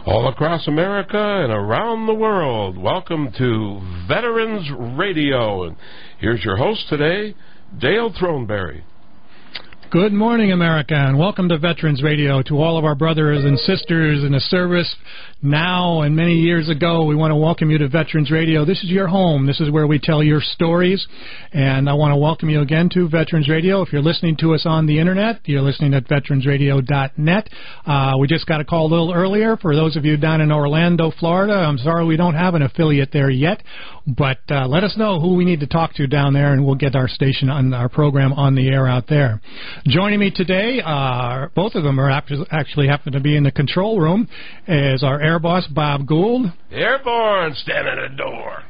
all across America and around the world. Welcome to Veterans Radio. And here's your host today, Dale Throneberry. Good morning, America, and welcome to Veterans Radio. To all of our brothers and sisters in the service now and many years ago, we want to welcome you to Veterans Radio. This is your home. This is where we tell your stories, and I want to welcome you again to Veterans Radio. If you're listening to us on the Internet, you're listening at veteransradio.net. We just got a call a little earlier. For those of you down in Orlando, Florida, I'm sorry we don't have an affiliate there yet, but let us know who we need to talk to down there, and we'll get our station on our program on the air out there. Joining me today, both of them are actually happen to be in the control room, is our air boss, Bob Gould. Airborne, stand at the door.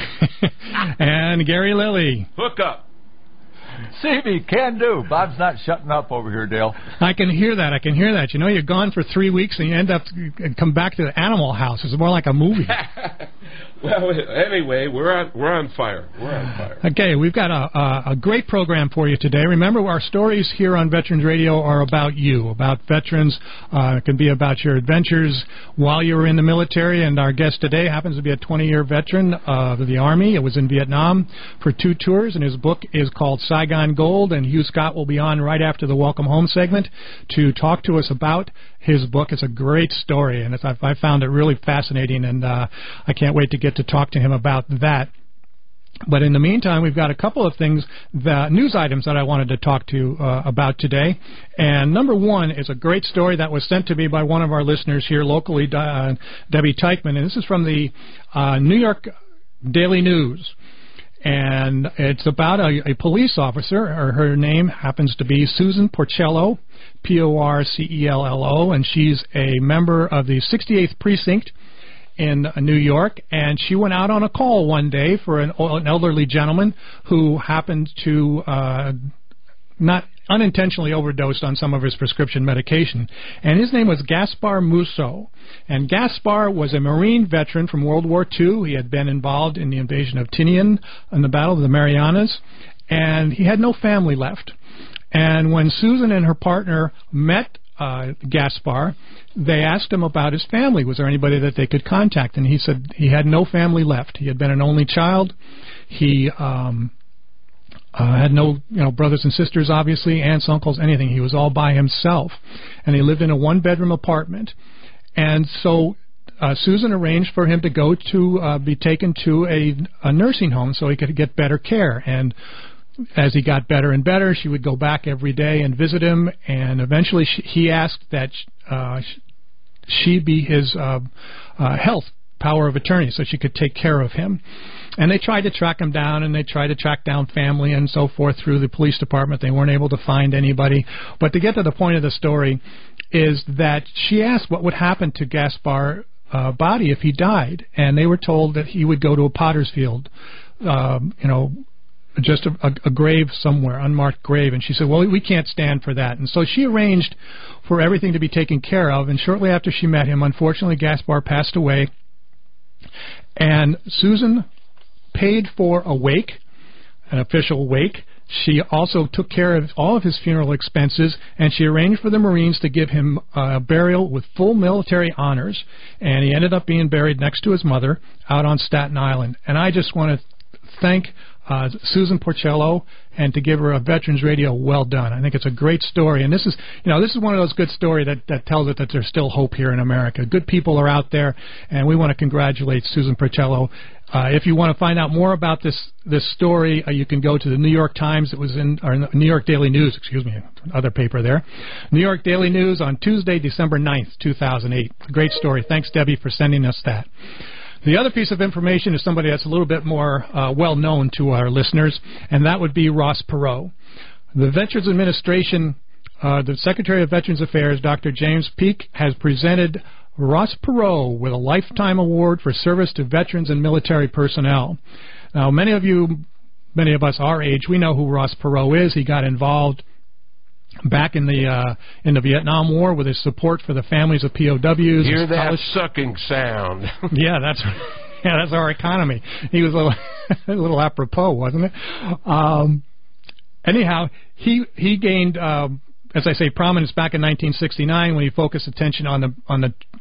And Gary Lilly. Hook up. See me, can do. Bob's not shutting up over here, Dale. I can hear that. You know, you're gone for 3 weeks and you end up come back to the Animal House. It's more like a movie. Well, anyway, we're on fire. Okay, we've got a great program for you today. Remember, our stories here on Veterans Radio are about you, about veterans. It can be about your adventures while you were in the military, and our guest today happens to be a 20-year veteran of the Army. It was in Vietnam for 2 tours, and his book is called Saigon Gold, and Hugh Scott will be on right after the Welcome Home segment to talk to us about his book. It's a great story, and I found it really fascinating, and I can't wait to get to talk to him about that. But in the meantime, we've got a couple of things, the news items that I wanted to talk to you about today. And number one is a great story that was sent to me by one of our listeners here locally, Debbie Teichman, and this is from the New York Daily News. And it's about a police officer. Her name happens to be Susan Porcello, Porcello, and she's a member of the 68th Precinct in New York, and she went out on a call one day for an elderly gentleman who happened to not unintentionally overdosed on some of his prescription medication. And his name was Gaspar Musso. And Gaspar was a Marine veteran from World War II. He had been involved in the invasion of Tinian and the Battle of the Marianas, and he had no family left. And when Susan and her partner met Gaspar, they asked him about his family. Was there anybody that they could contact? And he said he had no family left. He had been an only child. He had no brothers and sisters, obviously, aunts, uncles, anything. He was all by himself. And he lived in a 1-bedroom apartment. And so Susan arranged for him to go to be taken to a nursing home so he could get better care. And as he got better and better, she would go back every day and visit him, and eventually he asked that she be his health power of attorney so she could take care of him. And they tried to track him down, and they tried to track down family and so forth through the police department. They weren't able to find anybody. But to get to the point of the story is that she asked what would happen to Gaspar's body if he died, and they were told that he would go to a potter's field, just a grave somewhere, unmarked grave. And she said, well, we can't stand for that. And so she arranged for everything to be taken care of, and shortly after she met him, unfortunately, Gaspar passed away. And Susan paid for a wake, an official wake. She also took care of all of his funeral expenses, and she arranged for the Marines to give him a burial with full military honors, and he ended up being buried next to his mother out on Staten Island. And I just want to thank Susan Porcello, and to give her a Veterans Radio well done. I think it's a great story, and this is one of those good stories that tells it that there's still hope here in America. Good people are out there, and we want to congratulate Susan Porcello. If you want to find out more about this story, you can go to the New York Times. It was in or New York Daily News, other paper there. New York Daily News on Tuesday, December 9th, 2008. Great story. Thanks, Debbie, for sending us that. The other piece of information is somebody that's a little bit more well-known to our listeners, and that would be Ross Perot. The Veterans Administration, the Secretary of Veterans Affairs, Dr. James Peake, has presented Ross Perot with a Lifetime Award for service to veterans and military personnel. Now, many of us our age, we know who Ross Perot is. He got involved back in the Vietnam War with his support for the families of POWs. Hear that sucking sound. Yeah, that's our economy. He was a little apropos, wasn't it? Anyhow, he gained, as I say, prominence back in 1969 when he focused attention on the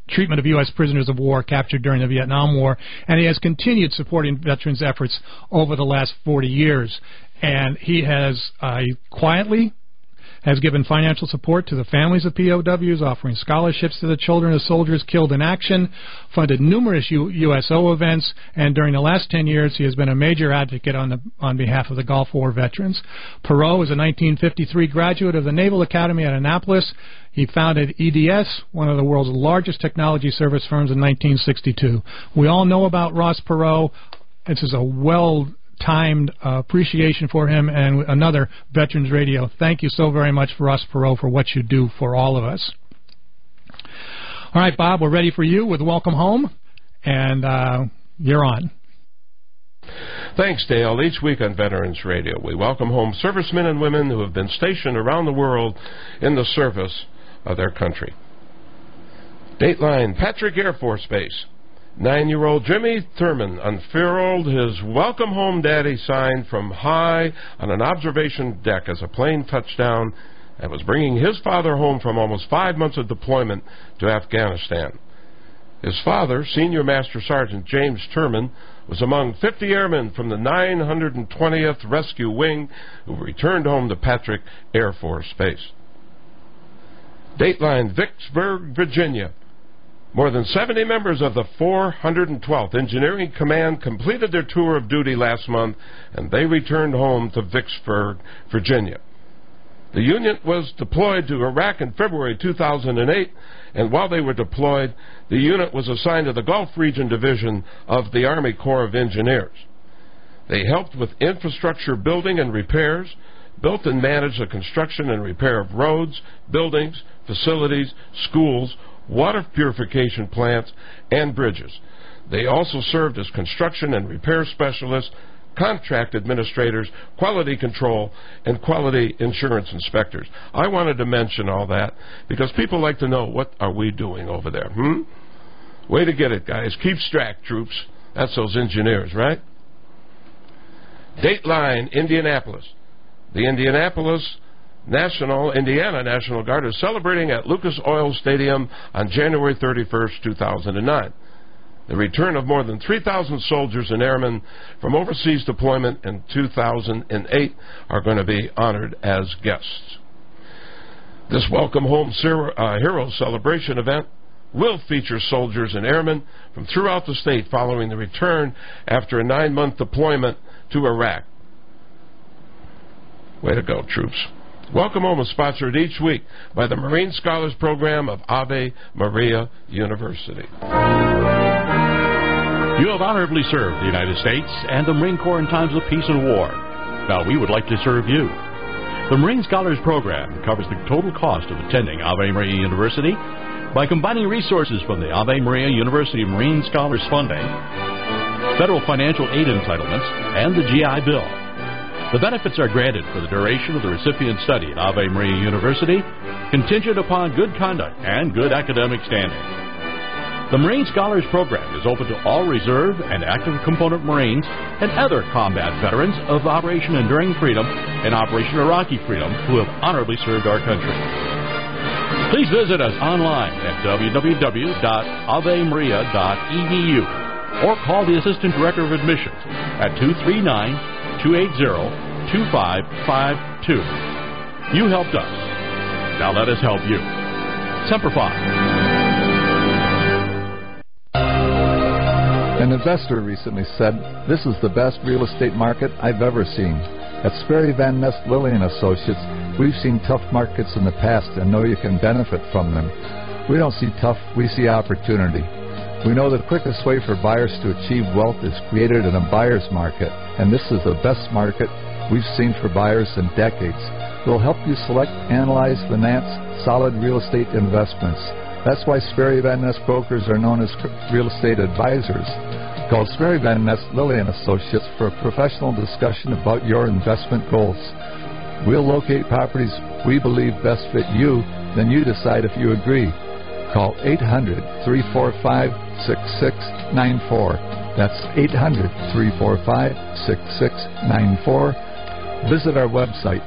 treatment of U.S. prisoners of war captured during the Vietnam War, and he has continued supporting veterans' efforts over the last 40 years. And he has quietly has given financial support to the families of POWs, offering scholarships to the children of soldiers killed in action, funded numerous USO events, and during the last 10 years he has been a major advocate on behalf of the Gulf War veterans. Perot is a 1953 graduate of the Naval Academy at Annapolis. He founded EDS, one of the world's largest technology service firms, in 1962. We all know about Ross Perot. This is a well-timed appreciation for him, and another Veterans Radio. Thank you so very much for Ross Perot for what you do for all of us. All right, Bob, we're ready for you with Welcome Home, and you're on. Thanks, Dale. Each week on Veterans Radio, we welcome home servicemen and women who have been stationed around the world in the service of their country. Dateline, Patrick Air Force Base. 9-year-old Jimmy Thurman unfurled his Welcome Home Daddy sign from high on an observation deck as a plane touched down and was bringing his father home from almost 5 months of deployment to Afghanistan. His father, Senior Master Sergeant James Thurman, was among 50 airmen from the 920th Rescue Wing who returned home to Patrick Air Force Base. Dateline, Vicksburg, Virginia. More than 70 members of the 412th Engineering Command completed their tour of duty last month, and they returned home to Vicksburg, Virginia. The unit was deployed to Iraq in February 2008, and while they were deployed, the unit was assigned to the Gulf Region Division of the Army Corps of Engineers. They helped with infrastructure building and repairs, built and managed the construction and repair of roads, buildings, facilities, schools, water purification plants, and bridges. They also served as construction and repair specialists, contract administrators, quality control, and quality insurance inspectors. I wanted to mention all that because people like to know, what are we doing over there? Way to get it, guys. Keep strack, troops. That's those engineers, right? Dateline, Indianapolis. The Indiana National Guard is celebrating at Lucas Oil Stadium on January 31st, 2009. The return of more than 3,000 soldiers and airmen from overseas deployment in 2008 are going to be honored as guests. This Welcome Home Heroes Celebration event will feature soldiers and airmen from throughout the state following the return after a 9-month deployment to Iraq. Way to go, troops. Welcome Home is sponsored each week by the Marine Scholars Program of Ave Maria University. You have honorably served the United States and the Marine Corps in times of peace and war. Now we would like to serve you. The Marine Scholars Program covers the total cost of attending Ave Maria University by combining resources from the Ave Maria University Marine Scholars Funding, federal financial aid entitlements, and the GI Bill. The benefits are granted for the duration of the recipient's study at Ave Maria University, contingent upon good conduct and good academic standing. The Marine Scholars Program is open to all reserve and active component Marines and other combat veterans of Operation Enduring Freedom and Operation Iraqi Freedom who have honorably served our country. Please visit us online at www.avemaria.edu or call the Assistant Director of Admissions at 239-280-2552. You helped us. Now let us help you. Semper Fi. An investor recently said, "This is the best real estate market I've ever seen." At Sperry Van Nest Lilly & Associates, we've seen tough markets in the past and know you can benefit from them. We don't see tough, we see opportunity. We know the quickest way for buyers to achieve wealth is created in a buyer's market, and this is the best market we've seen for buyers in decades. We'll help you select, analyze, finance solid real estate investments. That's why Sperry Van Nest brokers are known as real estate advisors. Call Sperry Van Nest Lilly & Associates for a professional discussion about your investment goals. We'll locate properties we believe best fit you, then you decide if you agree. Call 800-345-6694. That's 800-345-6694. Visit our website,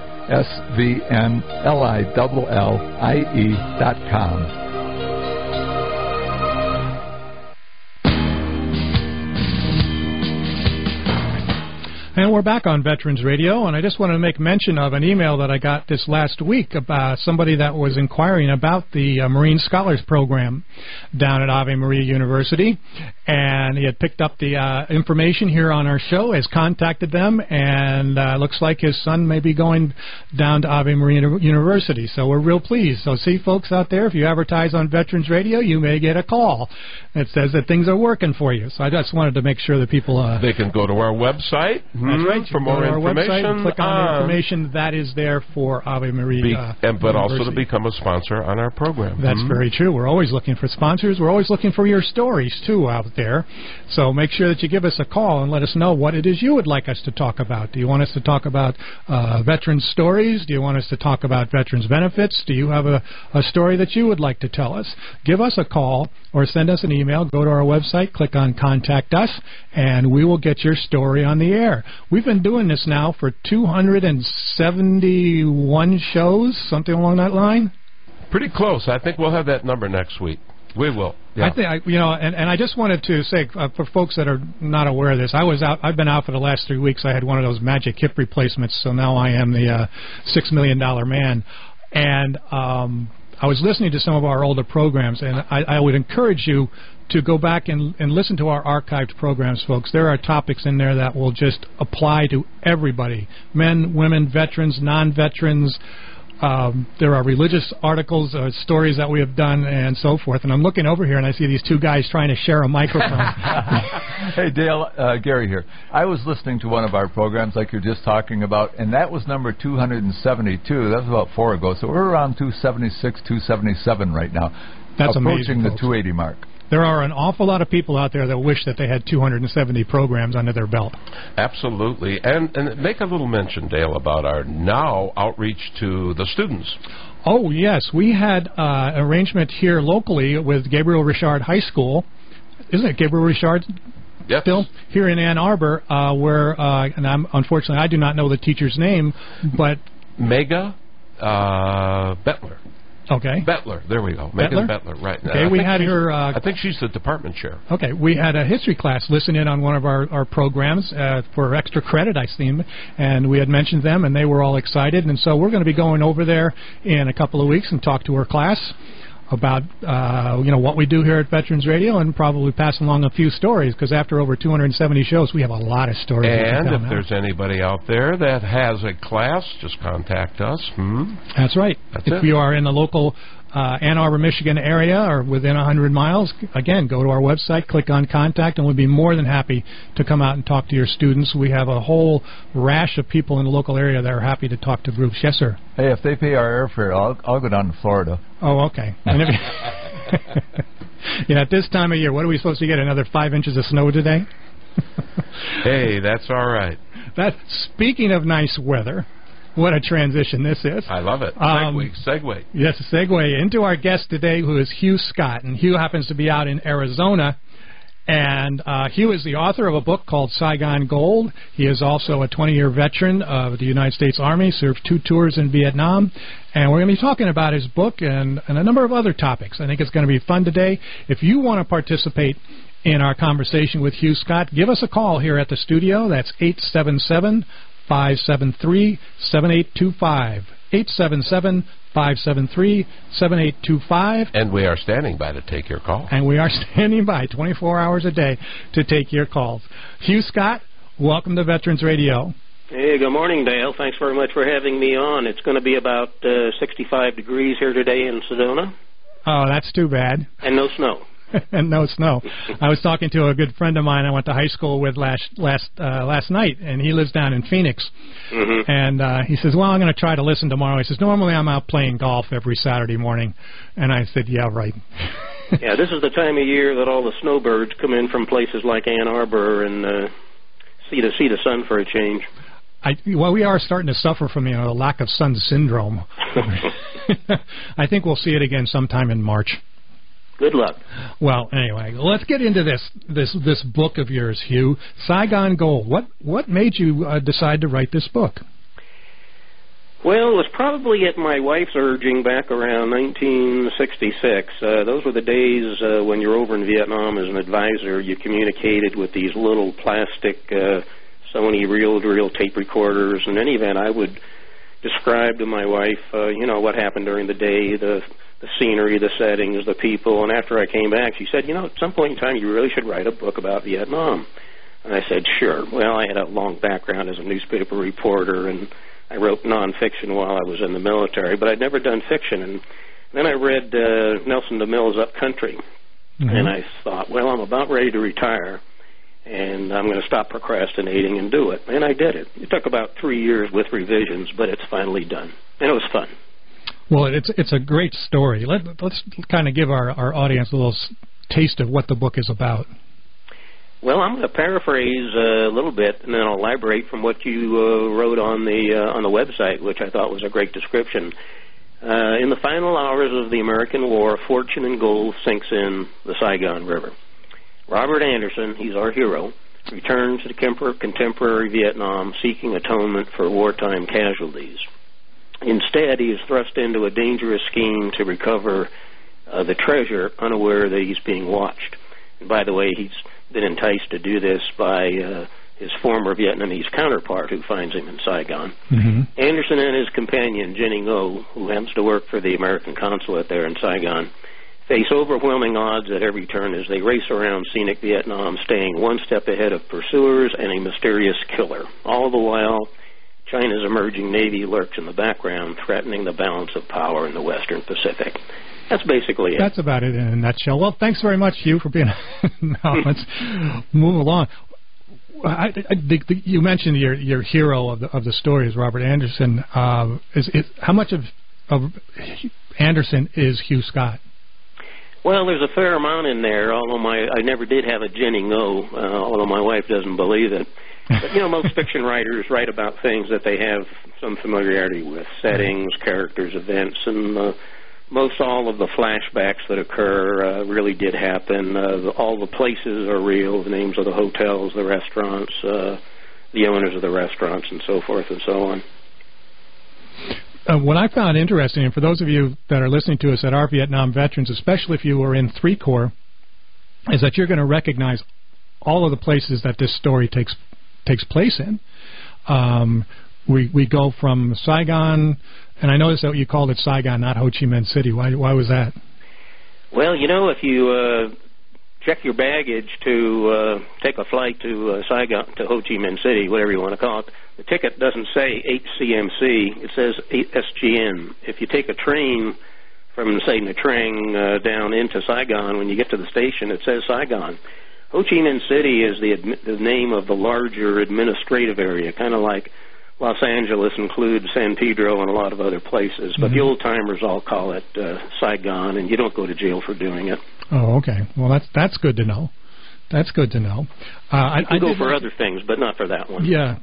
svnlillie.com. And we're back on Veterans Radio, and I just want to make mention of an email that I got this last week about somebody that was inquiring about the Marine Scholars Program down at Ave Maria University, and he had picked up the information here on our show, has contacted them, and looks like his son may be going down to Ave Maria University, so we're real pleased. So see, folks out there, if you advertise on Veterans Radio, you may get a call that says that things are working for you. So I just wanted to make sure that people... they can go to our website. That's right. For more information, click on the information that is there for Ave Maria but also to become a sponsor on our program. That's very true. We're always looking for sponsors. We're always looking for your stories, too, out there. So make sure that you give us a call and let us know what it is you would like us to talk about. Do you want us to talk about veterans' stories? Do you want us to talk about veterans' benefits? Do you have a story that you would like to tell us? Give us a call or send us an email. Go to our website, click on Contact Us, and we will get your story on the air. We've been doing this now for 271 shows, something along that line. Pretty close. I think we'll have that number next week. We will. Yeah. I think, and I just wanted to say for folks that are not aware of this, I've been out for the last 3 weeks. I had one of those magic hip replacements, so now I am the $6 million man. And I was listening to some of our older programs, and I would encourage you to go back and listen to our archived programs, folks. There are topics in there that will just apply to everybody, men, women, veterans, non-veterans. There are religious articles, stories that we have done, and so forth. And I'm looking over here, and I see these two guys trying to share a microphone. Hey, Dale, Gary here. I was listening to one of our programs like you're just talking about, and that was number 272. That was about 4 ago. So we're around 276, 277 right now. That's approaching amazing, the folks. 280 mark. There are an awful lot of people out there that wish that they had 270 programs under their belt. Absolutely. And make a little mention, Dale, about our now outreach to the students. Oh, yes. We had an arrangement here locally with Gabriel Richard High School. Isn't it Gabriel Richard? Yes. Still here in Ann Arbor, where, and unfortunately I do not know the teacher's name, but... Mega Bettler. Okay. Bettler, there we go. Megan Bettler, right. Okay, we had her... I think she's the department chair. Okay, we had a history class listen in on one of our programs for extra credit, I think, and we had mentioned them, and they were all excited, and so we're going to be going over there in a couple of weeks and talk to her class about what we do here at Veterans Radio, and probably pass along a few stories, because after over 270 shows, we have a lot of stories. And if there's anybody out there that has a class, just contact us. That's right. If you are in the local Ann Arbor, Michigan area or within 100 miles, again, go to our website, click on Contact, and we'll be more than happy to come out and talk to your students. We have a whole rash of people in the local area that are happy to talk to groups. Yes, sir. Hey, if they pay our airfare, I'll go down to Florida. Oh, okay. And at this time of year, what are we supposed to get, another 5 inches of snow today? Hey, that's all right. Speaking of nice weather, what a transition this is. I love it. Segue. Yes, a segue into our guest today, who is Hugh Scott. And Hugh happens to be out in Arizona. And Hugh is the author of a book called Saigon Gold. He is also a 20-year veteran of the United States Army, served 2 tours in Vietnam. And we're going to be talking about his book and a number of other topics. I think it's going to be fun today. If you want to participate in our conversation with Hugh Scott, give us a call here at the studio. That's 877-573-7825. 877-573-7825. And we are standing by to take your call. And we are standing by 24 hours a day to take your calls. Hugh Scott, welcome to Veterans Radio. Hey, good morning, Dale. Thanks very much for having me on. It's going to be about 65 degrees here today in Sedona. Oh, that's too bad. And no snow. And no snow. I was talking to a good friend of mine I went to high school with last night, and he lives down in Phoenix. Mm-hmm. And he says, well, I'm going to try to listen tomorrow. He says, normally I'm out playing golf every Saturday morning. And I said, yeah, right. Yeah, this is the time of year that all the snowbirds come in from places like Ann Arbor and see the sun for a change. Well, we are starting to suffer from the lack of sun syndrome. I think we'll see it again sometime in March. Good luck. Well, anyway, let's get into this book of yours, Hugh. Saigon Gold. What made you decide to write this book? Well, it was probably at my wife's urging back around 1966. Those were the days when you're over in Vietnam as an advisor. You communicated with these little plastic Sony reel-to-reel tape recorders. In any event, I would describe to my wife, what happened during the day, the scenery, the settings, the people. And after I came back, she said, at some point in time, you really should write a book about Vietnam. And I said, sure. Well, I had a long background as a newspaper reporter, and I wrote nonfiction while I was in the military, but I'd never done fiction. And then I read Nelson DeMille's Up Country, and I thought, well, I'm about ready to retire, and I'm going to stop procrastinating and do it. And I did it. It took about 3 years with revisions, but it's finally done. And it was fun. Well, it's a great story. Let's kind of give our audience a little taste of what the book is about. Well, I'm going to paraphrase a little bit, and then I'll elaborate from what you wrote on the website, which I thought was a great description. In the final hours of the American War, fortune and gold sinks in the Saigon River. Robert Anderson, he's our hero, returns to contemporary Vietnam seeking atonement for wartime casualties. Instead, he is thrust into a dangerous scheme to recover the treasure, unaware that he's being watched. And by the way, he's been enticed to do this by his former Vietnamese counterpart who finds him in Saigon. Anderson and his companion, Jenny Ngo, who happens to work for the American consulate there in Saigon, face overwhelming odds at every turn as they race around scenic Vietnam, staying one step ahead of pursuers and a mysterious killer. All the while, China's emerging navy lurks in the background, threatening the balance of power in the Western Pacific. That's basically it. That's about it in a nutshell. Well, thanks very much, Hugh, for being... Now, let's move along. You mentioned your hero of the story is Robert Anderson. How much of Anderson is Hugh Scott? Well, there's a fair amount in there, although I never did have a Jenny Ngo, although my wife doesn't believe it. But, most fiction writers write about things that they have some familiarity with, settings, characters, events, and most all of the flashbacks that occur really did happen. All the places are real, the names of the hotels, the restaurants, the owners of the restaurants, and so forth and so on. What I found interesting, and for those of you that are listening to us that are Vietnam veterans, especially if you were in 3 Corps, is that you're going to recognize all of the places that this story takes place in. We go from Saigon, and I noticed that you called it Saigon, not Ho Chi Minh City. Why was that? Well, if you check your baggage to take a flight to Saigon, to Ho Chi Minh City, whatever you want to call it, the ticket doesn't say HCMC, it says SGN. If you take a train from, say, Nha Trang down into Saigon, when you get to the station, it says Saigon. Ho Chi Minh City is the name of the larger administrative area, kind of like Los Angeles includes San Pedro and a lot of other places. But the old-timers all call it Saigon, and you don't go to jail for doing it. Oh, okay. Well, that's good to know. That's good to know. You can go for other things, but not for that one. Yeah.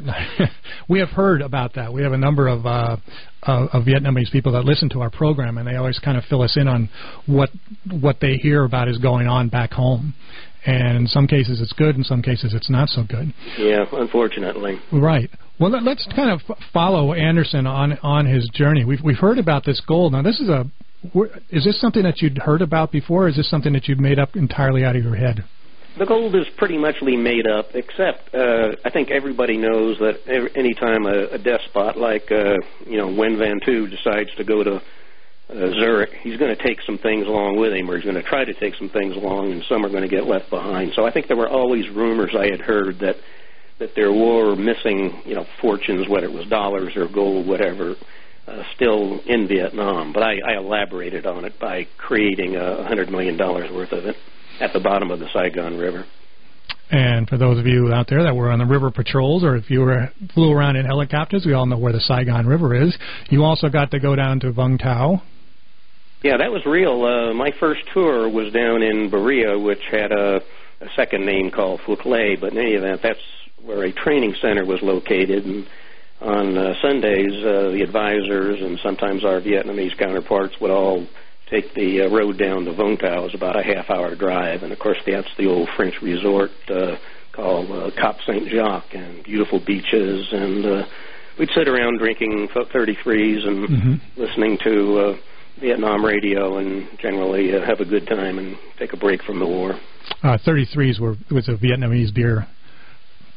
We have heard about that. We have a number of Vietnamese people that listen to our program, and they always kind of fill us in on what they hear about is going on back home. And in some cases it's good, in some cases it's not so good. Yeah, unfortunately. Right. Well, let's kind of follow Anderson on his journey. We've heard about this gold. Now, is this something that you'd heard about before, or is this something that you'd made up entirely out of your head? The gold is pretty much made up, except I think everybody knows that any time a despot like Nguyen Van Tu decides to go to Zurich, he's going to take some things along with him, or he's going to try to take some things along, and some are going to get left behind. So I think there were always rumors I had heard that there were missing, fortunes, whether it was dollars or gold, whatever, still in Vietnam. But I elaborated on it by creating $100 million worth of it at the bottom of the Saigon River. And for those of you out there that were on the river patrols, or if you flew around in helicopters, we all know where the Saigon River is. You also got to go down to Vung Tau. Yeah, that was real. My first tour was down in Berea, which had a second name called Phuoc Lê, but in any event, that's where a training center was located. And on Sundays, the advisors and sometimes our Vietnamese counterparts would all take the road down to Vung Tau. It was about a half-hour drive, and of course that's the old French resort called Cap Saint-Jacques, and beautiful beaches, and we'd sit around drinking 33s and listening to Vietnam radio, and generally have a good time and take a break from the war. 33s was a Vietnamese beer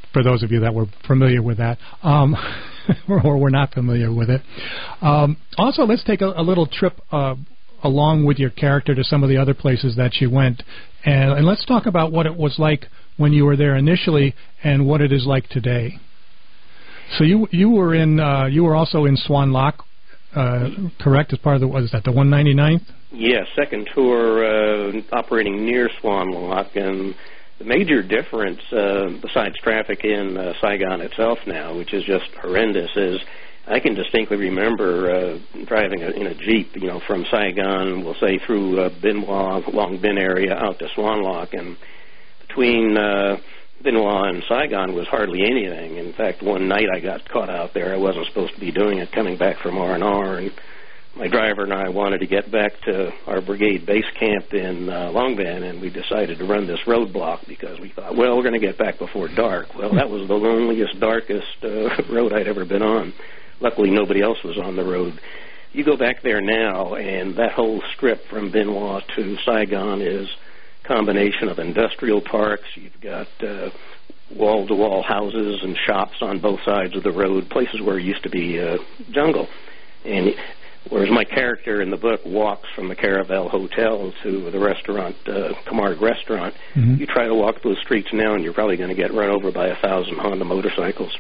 for those of you that were familiar with that, or were not familiar with it. Also, let's take a little trip along with your character to some of the other places that you went, and let's talk about what it was like when you were there initially and what it is like today. So you were also in Swan Lock, correct? As part of the, what is that, the 199th? Yes, second tour operating near Swan Lock, and the major difference, besides traffic in Saigon itself now, which is just horrendous, is I can distinctly remember driving in a Jeep, from Saigon, we'll say through Bien Hoa, Long Binh area, out to Swan Lock, and between Bien Hoa and Saigon was hardly anything. In fact, one night I got caught out there. I wasn't supposed to be doing it, coming back from R&R, and my driver and I wanted to get back to our brigade base camp in Long Binh, and we decided to run this roadblock because we thought, well, we're going to get back before dark. Well, that was the loneliest, darkest road I'd ever been on. Luckily, nobody else was on the road. You go back there now, and that whole strip from Bien Hoa to Saigon is a combination of industrial parks. You've got wall-to-wall houses and shops on both sides of the road, places where it used to be jungle. And whereas my character in the book walks from the Caravel Hotel to the restaurant, Camargue Restaurant, you try to walk those streets now, and you're probably going to get run over by 1,000 Honda motorcycles.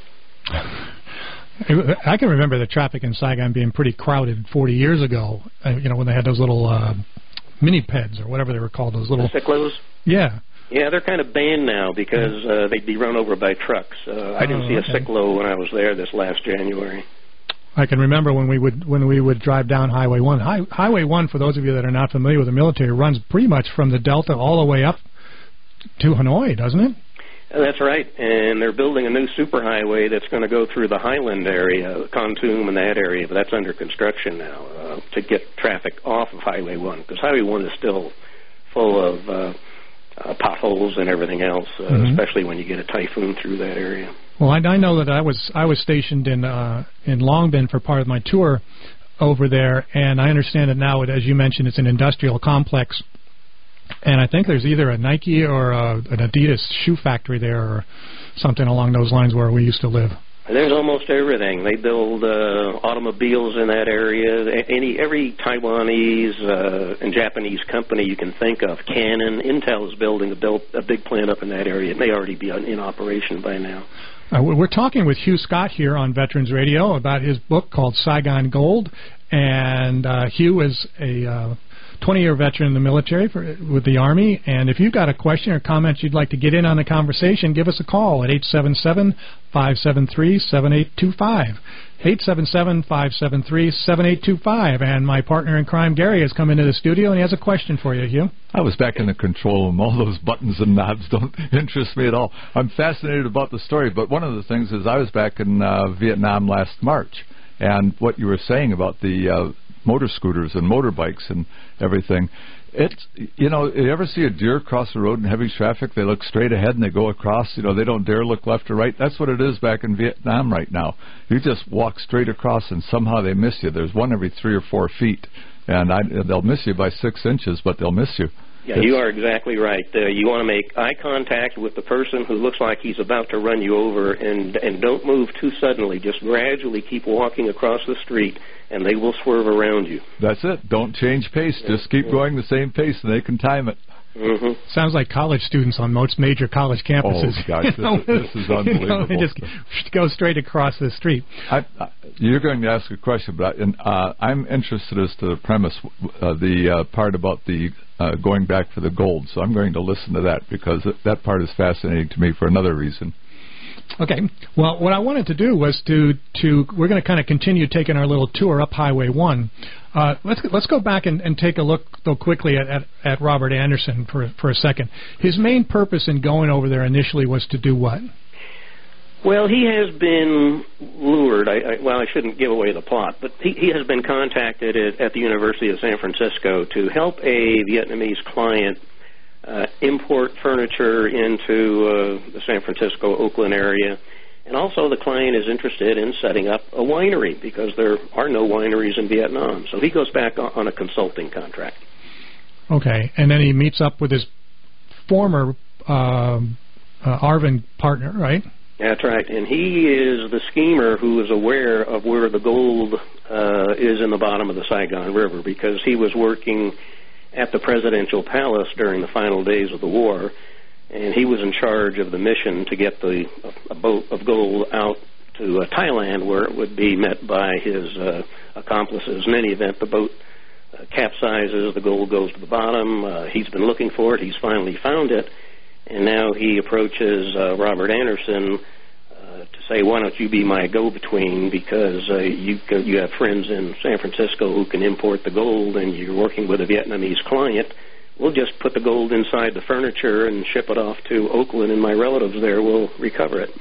I can remember the traffic in Saigon being pretty crowded 40 years ago, when they had those little mini-peds or whatever they were called, those little... Cyclos? Yeah. Yeah, they're kind of banned now because they'd be run over by trucks. I didn't see a Cyclo when I was there this last January. I can remember when we would drive down Highway 1. Highway 1, for those of you that are not familiar with the military, runs pretty much from the Delta all the way up to Hanoi, doesn't it? That's right, and they're building a new superhighway that's going to go through the Highland area, Kontum and that area, but that's under construction now to get traffic off of Highway 1, because Highway 1 is still full of potholes and everything else, especially when you get a typhoon through that area. Well, I know that I was stationed in Long Binh for part of my tour over there, and I understand that now, as you mentioned, it's an industrial complex. And I think there's either a Nike or an Adidas shoe factory there or something along those lines where we used to live. There's almost everything. They build automobiles in that area. Every Taiwanese and Japanese company you can think of, Canon, Intel is building a big plant up in that area. It may already be in operation by now. We're talking with Hugh Scott here on Veterans Radio about his book called Saigon Gold. And Hugh is a 20-year veteran in the military with the Army, and if you've got a question or comment you'd like to get in on the conversation, give us a call at 877-573-7825. 877-573-7825. And my partner in crime, Gary, has come into the studio, and he has a question for you, Hugh. I was back in the control room. All those buttons and knobs don't interest me at all. I'm fascinated about the story, but one of the things is I was back in Vietnam last March, and what you were saying about the motor scooters and motorbikes and everything. It's, you ever see a deer cross the road in heavy traffic? They look straight ahead and they go across. They don't dare look left or right. That's what it is back in Vietnam right now. You just walk straight across and somehow they miss you. There's one every 3 or 4 feet, and they'll miss you by 6 inches, but they'll miss you. Yeah, you are exactly right. You want to make eye contact with the person who looks like he's about to run you over, and don't move too suddenly. Just gradually keep walking across the street, and they will swerve around you. That's it. Don't change pace. Just keep going the same pace, and they can time it. Sounds like college students on most major college campuses. Oh, gosh, this is unbelievable. They just go straight across the street. You're going to ask a question, but I'm interested as to the premise, the part about the going back for the gold. So I'm going to listen to that because that part is fascinating to me for another reason. Okay. Well, what I wanted to do was we're going to kind of continue taking our little tour up Highway 1. Let's go back and take a look, though, quickly at Robert Anderson for a second. His main purpose in going over there initially was to do what? Well, he has been lured. I shouldn't give away the plot, but he has been contacted at the University of San Francisco to help a Vietnamese client import furniture into the San Francisco, Oakland area. And also the client is interested in setting up a winery because there are no wineries in Vietnam. So he goes back on a consulting contract. Okay. And then he meets up with his former ARVN partner, right? That's right, and he is the schemer who is aware of where the gold is in the bottom of the Saigon River, because he was working at the presidential palace during the final days of the war, and he was in charge of the mission to get a boat of gold out to Thailand, where it would be met by his accomplices. In any event, the boat capsizes, the gold goes to the bottom. He's been looking for it. He's finally found it, and now he approaches Robert Anderson to say, why don't you be my go-between, because you have friends in San Francisco who can import the gold, and you're working with a Vietnamese client. We'll just put the gold inside the furniture and ship it off to Oakland, and my relatives there will recover it.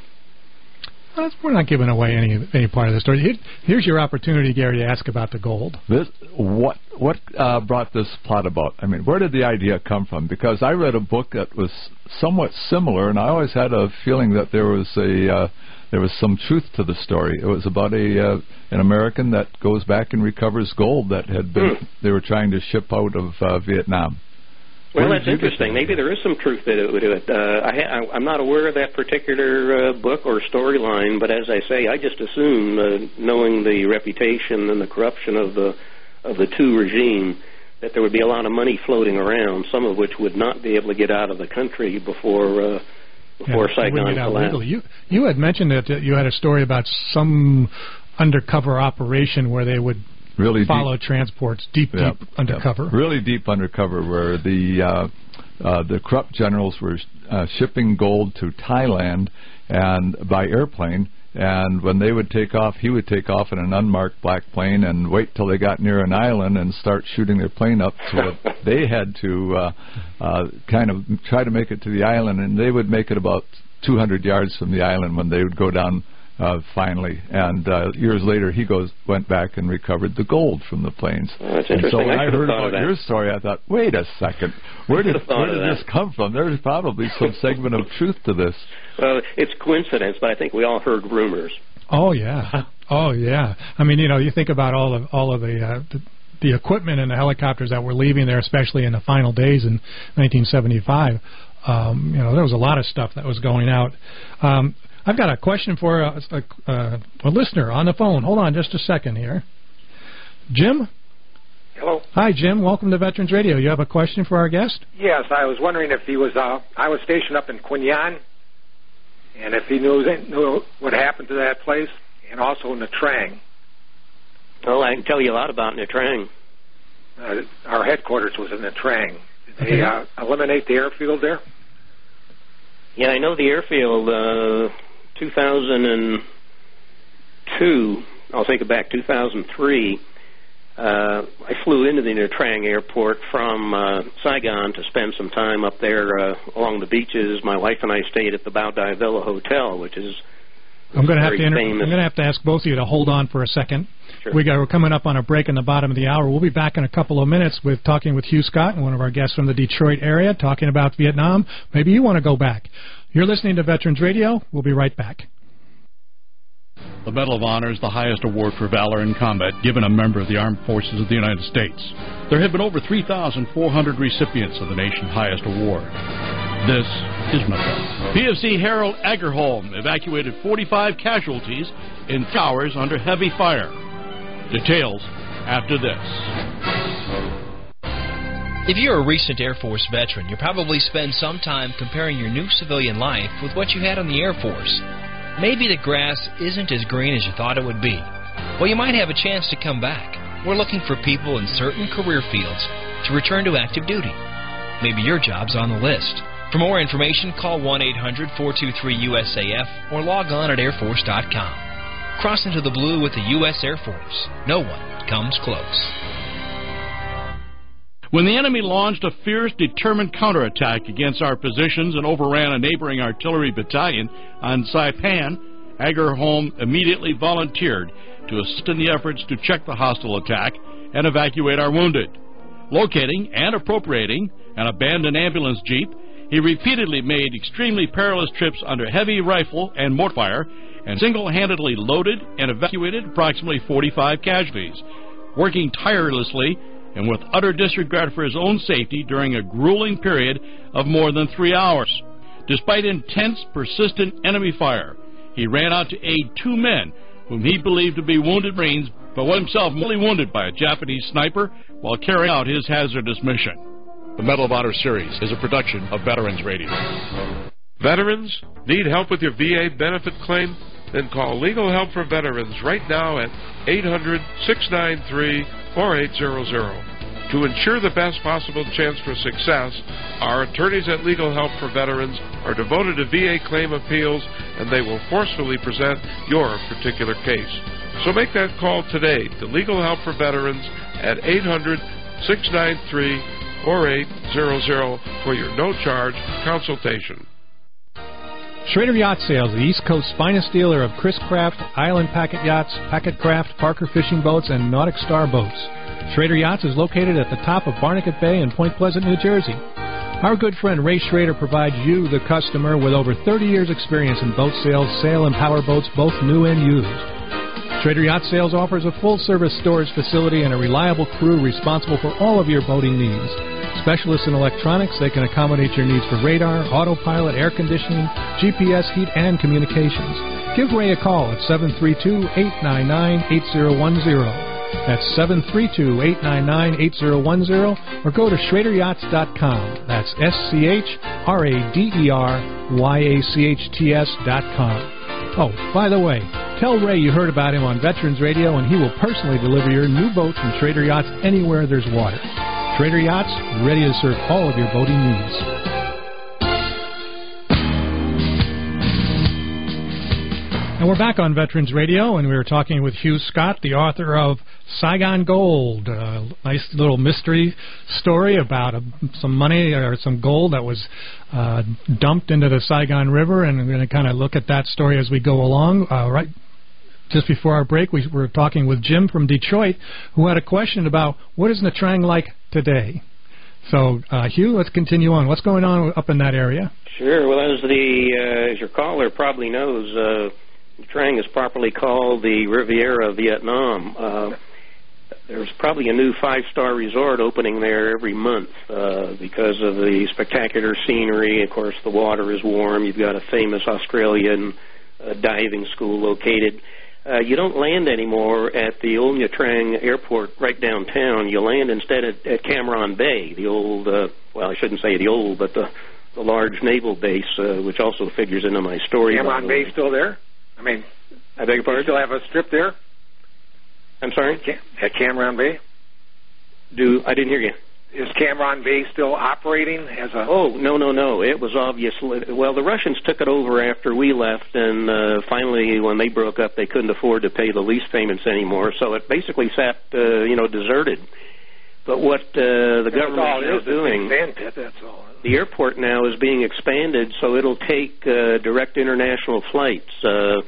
We're not giving away any part of the story. Here's your opportunity, Gary, to ask about the gold. What brought this plot about? I mean, where did the idea come from? Because I read a book that was somewhat similar, and I always had a feeling that there was some truth to the story. It was about an American that goes back and recovers gold that had been they were trying to ship out of Vietnam. Well, that's interesting. Maybe there is some truth to it. I'm not aware of that particular book or storyline, but as I say, I just assume, knowing the reputation and the corruption of the two regimes, that there would be a lot of money floating around, some of which would not be able to get out of the country before Saigon collapsed. You had mentioned that you had a story about some undercover operation where they would follow transports deep undercover. Really deep undercover, where the corrupt generals were shipping gold to Thailand and by airplane, and when they would take off, he would take off in an unmarked black plane and wait till they got near an island and start shooting their plane up, so that they had to kind of try to make it to the island, and they would make it about 200 yards from the island when they would go down finally, and years later he went back and recovered the gold from the planes. Oh, that's interesting. And so when I heard about your story, I thought, wait a second, where did this come from? There's probably some segment of truth to this. Well, it's coincidence, but I think we all heard rumors. Oh yeah, oh yeah. I mean, you think about all of the equipment and the helicopters that were leaving there, especially in the final days in 1975. There was a lot of stuff that was going out. I've got a question for a listener on the phone. Hold on just a second here. Jim? Hello. Hi, Jim. Welcome to Veterans Radio. You have a question for our guest? Yes, I was wondering if he was, I was stationed up in Quin Yan, and if he knew what happened to that place, and also Nha Trang. Well, I can tell you a lot about Nha Trang. Our headquarters was in Nha Trang. Did they eliminate the airfield there? Yeah, I know the airfield, 2002, I'll take it back, 2003, I flew into the Nha Trang airport from Saigon to spend some time up there along the beaches. My wife and I stayed at the Bao Dai Villa Hotel, which is I'm going to have to ask both of you to hold on for a second. Sure. We're coming up on a break in the bottom of the hour. We'll be back in a couple of minutes with talking with Hugh Scott, and one of our guests from the Detroit area, talking about Vietnam. Maybe you want to go back. You're listening to Veterans Radio. We'll be right back. The Medal of Honor is the highest award for valor in combat given a member of the Armed Forces of the United States. There have been over 3,400 recipients of the nation's highest award. This is Medal. PFC Harold Agerholm evacuated 45 casualties in towers under heavy fire. Details after this. If you're a recent Air Force veteran, you probably spend some time comparing your new civilian life with what you had on the Air Force. Maybe the grass isn't as green as you thought it would be. Well, you might have a chance to come back. We're looking for people in certain career fields to return to active duty. Maybe your job's on the list. For more information, call 1-800-423-USAF or log on at airforce.com. Cross into the blue with the U.S. Air Force. No one comes close. When the enemy launched a fierce, determined counterattack against our positions and overran a neighboring artillery battalion on Saipan, Agerholm immediately volunteered to assist in the efforts to check the hostile attack and evacuate our wounded. Locating and appropriating an abandoned ambulance jeep, he repeatedly made extremely perilous trips under heavy rifle and mortar fire and single-handedly loaded and evacuated approximately 45 casualties, working tirelessly and with utter disregard for his own safety during a grueling period of more than 3 hours. Despite intense, persistent enemy fire, he ran out to aid 2 men whom he believed to be wounded Marines, but was himself mortally wounded by a Japanese sniper while carrying out his hazardous mission. The Medal of Honor Series is a production of Veterans Radio. Veterans, need help with your VA benefit claim? Then call Legal Help for Veterans right now at 800-693-4800. To ensure the best possible chance for success, our attorneys at Legal Help for Veterans are devoted to VA claim appeals, and they will forcefully present your particular case. So make that call today to Legal Help for Veterans at 800-693-4800 for your no-charge consultation. Schrader Yacht Sales, the East Coast's finest dealer of Chris Craft, Island Packet Yachts, Packet Craft, Parker Fishing Boats, and Nautic Star Boats. Schrader Yachts is located at the top of Barnegat Bay in Point Pleasant, New Jersey. Our good friend Ray Schrader provides you, the customer, with over 30 years' experience in boat sales, sail and power boats, both new and used. Schrader Yacht Sales offers a full-service storage facility and a reliable crew responsible for all of your boating needs. Specialists in electronics, they can accommodate your needs for radar, autopilot, air conditioning, GPS, heat, and communications. Give Ray a call at 732-899-8010. That's 732-899-8010, or go to SchraderYachts.com. That's SchraderYachts.com. Oh, by the way, tell Ray you heard about him on Veterans Radio, and he will personally deliver your new boat from Schrader Yachts anywhere there's water. Schrader Yachts, ready to serve all of your boating needs. And we're back on Veterans Radio, and we were talking with Hugh Scott, the author of Saigon Gold, a nice little mystery story about some money or some gold that was dumped into the Saigon River, and we're going to kind of look at that story as we go along. Right just before our break, we were talking with Jim from Detroit, who had a question about what is Nha Trang like today. So, Hugh, let's continue on. What's going on up in that area? Sure. Well, as your caller probably knows, Nha Trang is properly called the Riviera of Vietnam. There's probably a new 5-star resort opening there every month because of the spectacular scenery. Of course, the water is warm. You've got a famous Australian diving school located. You don't land anymore at the old Nha Trang airport right downtown. You land instead at Cam Ranh Bay, the old, well, I shouldn't say the old, but the large naval base, which also figures into my story. Cam Ranh Bay still there? I mean, I beg your pardon? You still have a strip there? I'm sorry? At Cam Ranh Bay? I didn't hear you. Is Cam Ranh Bay still operating as a... Oh, no. It was obviously... Well, the Russians took it over after we left, and finally, when they broke up, they couldn't afford to pay the lease payments anymore, so it basically sat, deserted. But what the government is doing... That's all. The airport now is being expanded, so it'll take direct international flights, the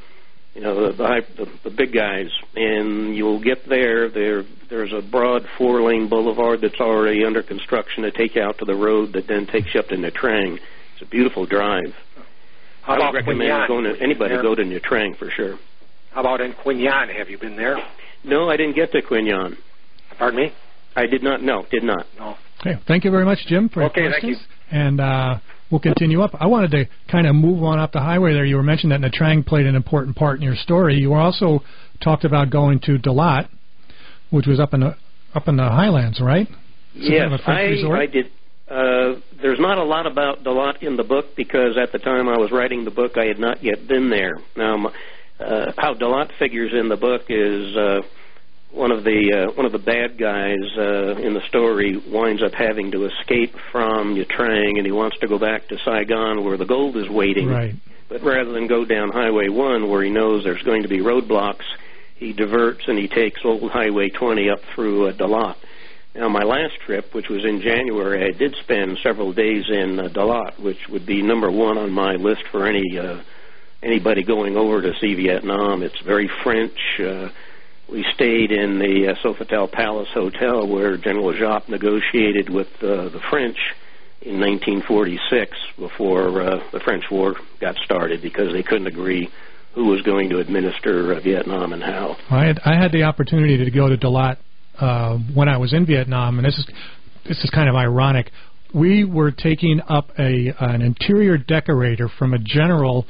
big guys, and you'll get there. There's a broad 4-lane boulevard that's already under construction to take you out to the road that then takes you up to Nha Trang. It's a beautiful drive. How I about would recommend anybody go to Nha Trang for sure. How about in Quy Nhon? Have you been there? No, I didn't get to Quy Nhon. Pardon me? I did not. No, did not. No. Okay, thank you very much, Jim, for your questions. Thank you. And we'll continue up. I wanted to kind of move on up the highway there. You were mentioning that Nha Trang played an important part in your story. You were also talked about going to Dalat, which was up in the highlands, right? Yes, I did. There's not a lot about Dalat in the book because at the time I was writing the book, I had not yet been there. Now, how Dalat figures in the book is one of the bad guys in the story winds up having to escape from Nha Trang, and he wants to go back to Saigon where the gold is waiting. Right. But rather than go down Highway 1 where he knows there's going to be roadblocks, he diverts and he takes old Highway 20 up through Dalat. Now, my last trip, which was in January, I did spend several days in Dalat, which would be number 1 on my list for anybody going over to see Vietnam. It's very French. We stayed in the Sofitel Palace Hotel where General Giap negotiated with the French in 1946 before the French War got started because they couldn't agree who was going to administer Vietnam and how. I had the opportunity to go to Dalat when I was in Vietnam, and this is kind of ironic. We were taking up an interior decorator from a general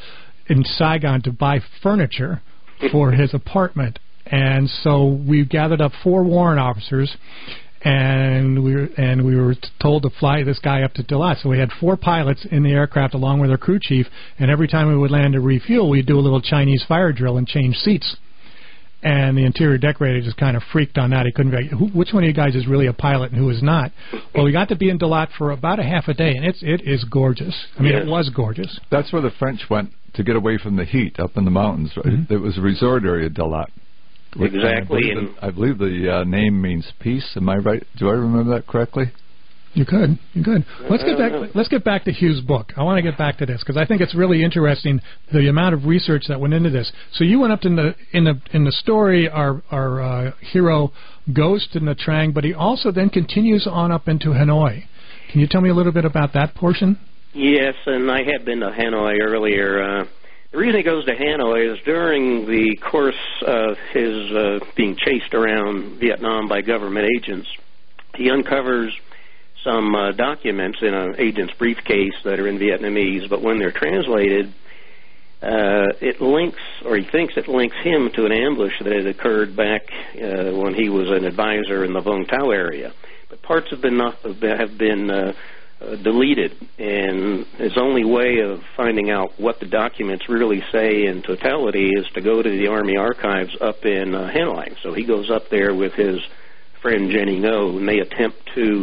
in Saigon to buy furniture for his apartment. And so we gathered up 4 warrant officers, and we were told to fly this guy up to Dalat. So we had 4 pilots in the aircraft along with our crew chief, and every time we would land to refuel, we'd do a little Chinese fire drill and change seats. And the interior decorator just kind of freaked on that. He couldn't figure out which one of you guys is really a pilot and who is not. Well, we got to be in Dalat for about a half a day, and it is gorgeous. I mean, It was gorgeous. That's where the French went to get away from the heat up in the mountains. Right? Mm-hmm. It was a resort area, Dalat. Exactly. I believe the name means peace. Am I right? Do I remember that correctly? You could. Let's get back to Hugh's book. I want to get back to this because I think it's really interesting the amount of research that went into this. So you went up to in the story. Our hero goes to Nha Trang, but he also then continues on up into Hanoi. Can you tell me a little bit about that portion? Yes, and I had been to Hanoi earlier. The reason he goes to Hanoi is during the course of his being chased around Vietnam by government agents, he uncovers some documents in an agent's briefcase that are in Vietnamese, but when they're translated, it links, or he thinks it links him to an ambush that had occurred back when he was an advisor in the Vung Tau area. But parts have been deleted, and his only way of finding out what the documents really say in totality is to go to the Army Archives up in Hanoi. So he goes up there with his friend Jenny Ngo, and they attempt to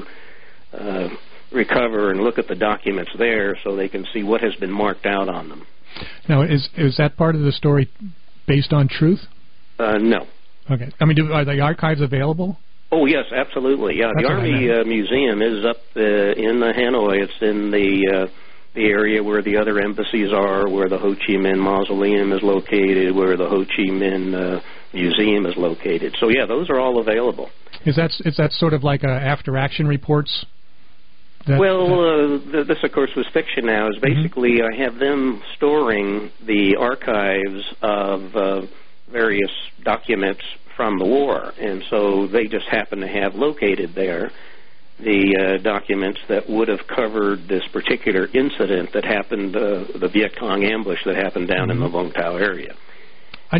recover and look at the documents there so they can see what has been marked out on them. Now, is that part of the story based on truth? No. Okay. I mean, are the archives available? Oh, yes, absolutely. Yeah, the Army Museum is up in Hanoi. It's in the area where the other embassies are, where the Ho Chi Minh Mausoleum is located, where the Ho Chi Minh Museum is located. So, yeah, those are all available. Is that sort of like after-action reports? This, of course, was fiction now. Is basically I have them storing the archives of various documents from the war, and so they just happen to have located there the documents that would have covered this particular incident that happened, the Viet Cong ambush that happened down in the Vung Tau area. I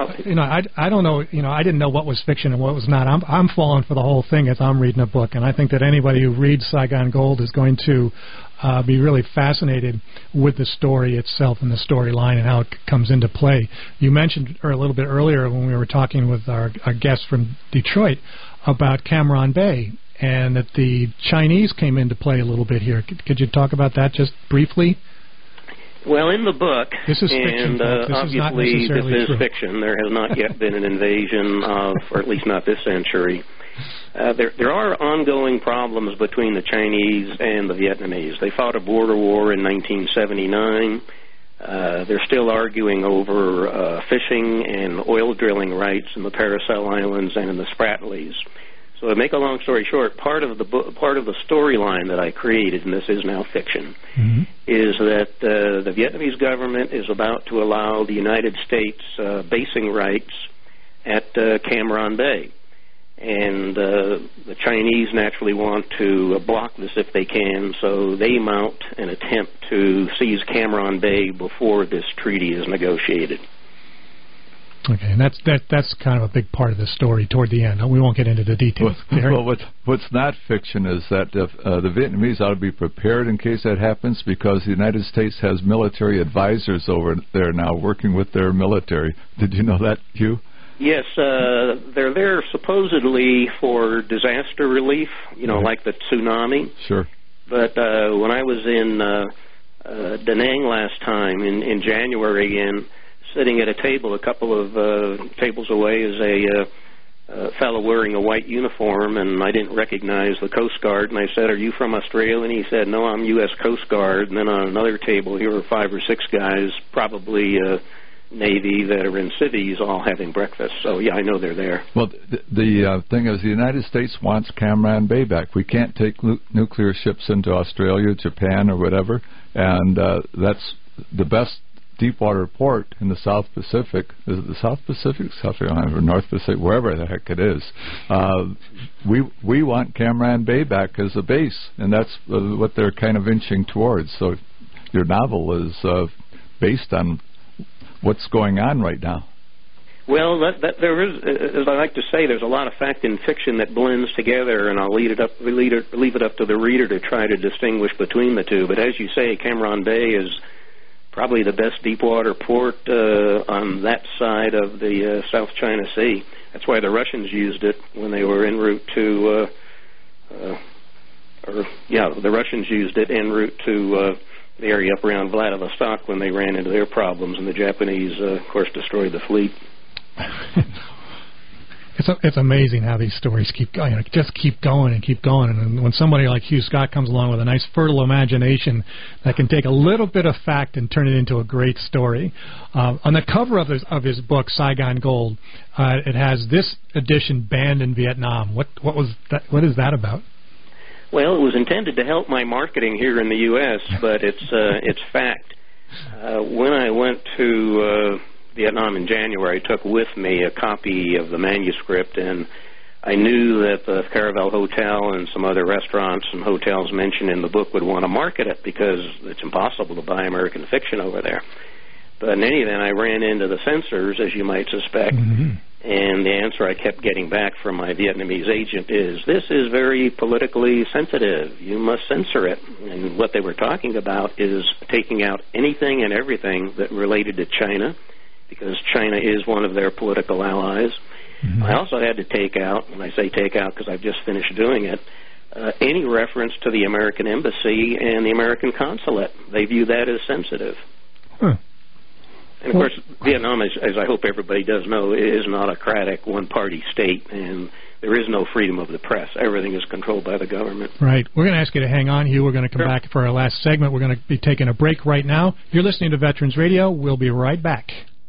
don't know, I didn't know what was fiction and what was not. I'm falling for the whole thing as I'm reading a book, and I think that anybody who reads Saigon Gold is going to be really fascinated with the story itself and the storyline and how it comes into play. You mentioned a little bit earlier when we were talking with our guest from Detroit about Cam Ranh Bay, and that the Chinese came into play a little bit here. Could you talk about that just briefly? Well, in the book, this is fiction, obviously this is fiction. There has not yet been an invasion of, or at least not this century. There are ongoing problems between the Chinese and the Vietnamese. They fought a border war in 1979. They're still arguing over fishing and oil drilling rights in the Paracel Islands and in the Spratlys. So to make a long story short, part of the storyline that I created, and this is now fiction, is that the Vietnamese government is about to allow the United States basing rights at Cam Ranh Bay. And the Chinese naturally want to block this if they can, so they mount an attempt to seize Cam Ranh Bay before this treaty is negotiated. Okay, and that's kind of a big part of the story toward the end. We won't get into the details. Well, what's not fiction is that the Vietnamese ought to be prepared in case that happens, because the United States has military advisors over there now working with their military. Did you know that, Hugh? Yes, they're there supposedly for disaster relief, like the tsunami. Sure. But when I was in Da Nang last time, in January again, sitting at a table a couple of tables away is a fellow wearing a white uniform, and I didn't recognize the Coast Guard, and I said, "Are you from Australia?" And he said, "No, I'm U.S. Coast Guard." And then on another table here were 5 or 6 guys, probably Navy, that are in civies, all having breakfast. So, yeah, I know they're there. Well, the thing is, the United States wants Cam Ranh Bay back. We can't take nuclear ships into Australia, Japan, or whatever, and that's the best deepwater port in the South Pacific. Is it the South Pacific? Or North Pacific, wherever the heck it is. We want Cam Ranh Bay back as a base, and that's what they're kind of inching towards. So your novel is based on what's going on right now. Well, there is, as I like to say, there's a lot of fact and fiction that blends together, and I'll leave it up to the reader to try to distinguish between the two. But as you say, Cam Ranh Bay is probably the best deepwater port on that side of the South China Sea. That's why the Russians used it when they were en route to, the Russians used it en route to the area up around Vladivostok when they ran into their problems, and the Japanese, of course, destroyed the fleet. It's amazing how these stories keep going. Just keep going and keep going. And when somebody like Hugh Scott comes along with a nice fertile imagination that can take a little bit of fact and turn it into a great story. On the cover of his book, Saigon Gold, it has this edition banned in Vietnam. What is that about? Well, it was intended to help my marketing here in the U.S., but it's fact. When I went to Vietnam in January, I took with me a copy of the manuscript, and I knew that the Caravel Hotel and some other restaurants and hotels mentioned in the book would want to market it because it's impossible to buy American fiction over there. But in any event, I ran into the censors, as you might suspect, and the answer I kept getting back from my Vietnamese agent is, this is very politically sensitive. You must censor it. And what they were talking about is taking out anything and everything that related to China, because China is one of their political allies. I also had to take out, when I say take out because I've just finished doing it, any reference to the American embassy and the American consulate. They view that as sensitive. And, of course, Vietnam, as I hope everybody does know, is an autocratic one-party state, and there is no freedom of the press. Everything is controlled by the government. Right. We're going to ask you to hang on, Hugh. We're going to come back for our last segment. We're going to be taking a break right now. You're listening to Veterans Radio. We'll be right back.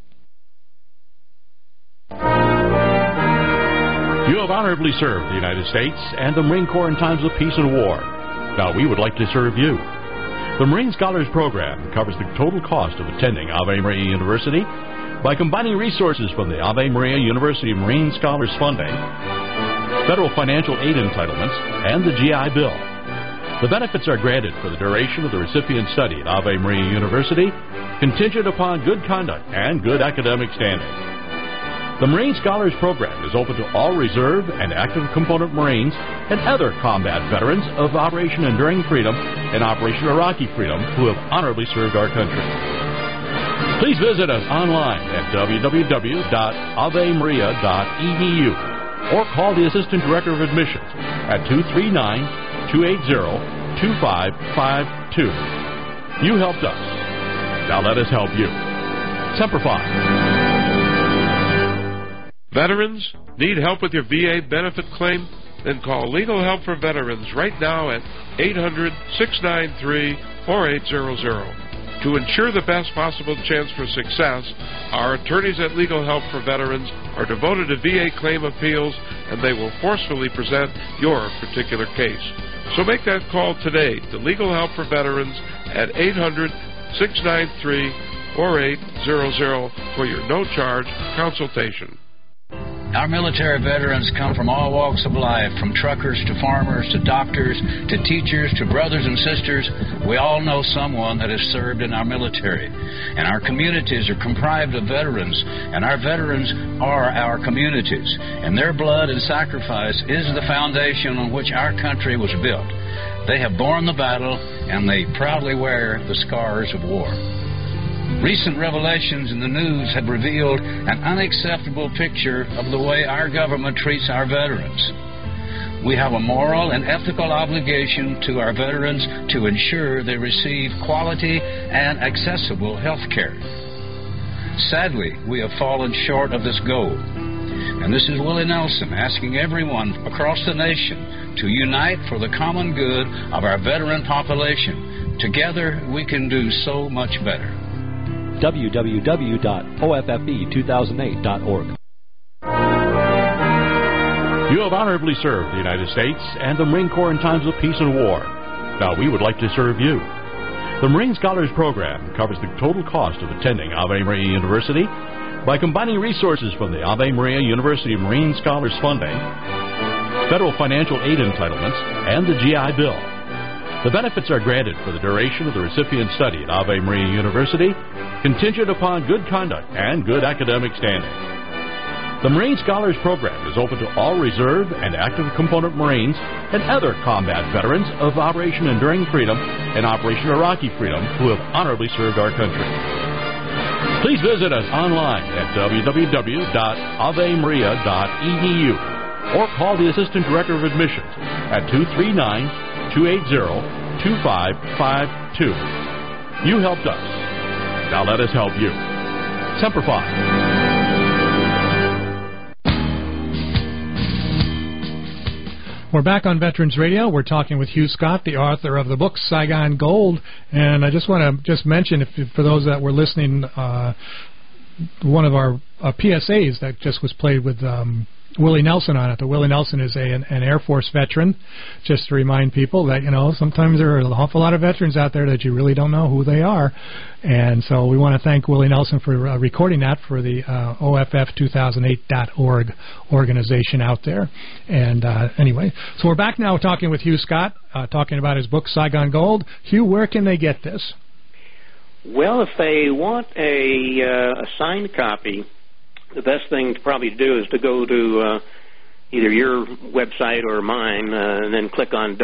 You have honorably served the United States and the Marine Corps in times of peace and war. Now we would like to serve you. The Marine Scholars Program covers the total cost of attending Ave Maria University by combining resources from the Ave Maria University Marine Scholars Funding, federal financial aid entitlements, and the GI Bill. The benefits are granted for the duration of the recipient's study at Ave Maria University, contingent upon good conduct and good academic standing. The Marine Scholars Program is open to all reserve and active component Marines and other combat veterans of Operation Enduring Freedom and Operation Iraqi Freedom who have honorably served our country. Please visit us online at www.avemaria.edu or call the Assistant Director of Admissions at 239-280-2552. You helped us. Now let us help you. Semper Fi. Veterans, need help with your VA benefit claim? Then call Legal Help for Veterans right now at 800-693-4800. To ensure the best possible chance for success, our attorneys at Legal Help for Veterans are devoted to VA claim appeals, and they will forcefully present your particular case. So make that call today to Legal Help for Veterans at 800-693-4800 for your no-charge consultation. Our military veterans come from all walks of life, from truckers to farmers to doctors to teachers to brothers and sisters. We all know someone that has served in our military. And our communities are comprised of veterans, and our veterans are our communities. And their blood and sacrifice is the foundation on which our country was built. They have borne the battle, and they proudly wear the scars of war. Recent revelations in the news have revealed an unacceptable picture of the way our government treats our veterans. We have a moral and ethical obligation to our veterans to ensure they receive quality and accessible health care. Sadly, we have fallen short of this goal. And this is Willie Nelson asking everyone across the nation to unite for the common good of our veteran population. Together, we can do so much better. www.offe2008.org. You have honorably served the United States and the Marine Corps in times of peace and war. Now we would like to serve you. The Marine Scholars Program covers the total cost of attending Ave Maria University by combining resources from the Ave Maria University Marine Scholars Funding, federal financial aid entitlements, and the GI Bill. The benefits are granted for the duration of the recipient's study at Ave Maria University, contingent upon good conduct and good academic standing. The Marine Scholars Program is open to all reserve and active component Marines and other combat veterans of Operation Enduring Freedom and Operation Iraqi Freedom who have honorably served our country. Please visit us online at www.avemaria.edu or call the Assistant Director of Admissions at 239-280-2552. You helped us. Now let us help you. Semper Fi. We're back on Veterans Radio. We're talking with Hugh Scott, the author of the book Saigon Gold. And I just want to mention, for those that were listening, one of our PSAs that just was played with Willie Nelson on it. The Willie Nelson is an Air Force veteran. Just to remind people that, sometimes there are an awful lot of veterans out there that you really don't know who they are. And so we want to thank Willie Nelson for recording that for the OFF2008.org organization out there. And anyway, so we're back now talking with Hugh Scott, talking about his book, Saigon Gold. Hugh, where can they get this? Well, if they want a signed copy, the best thing to probably do is to go to either your website or mine and then click on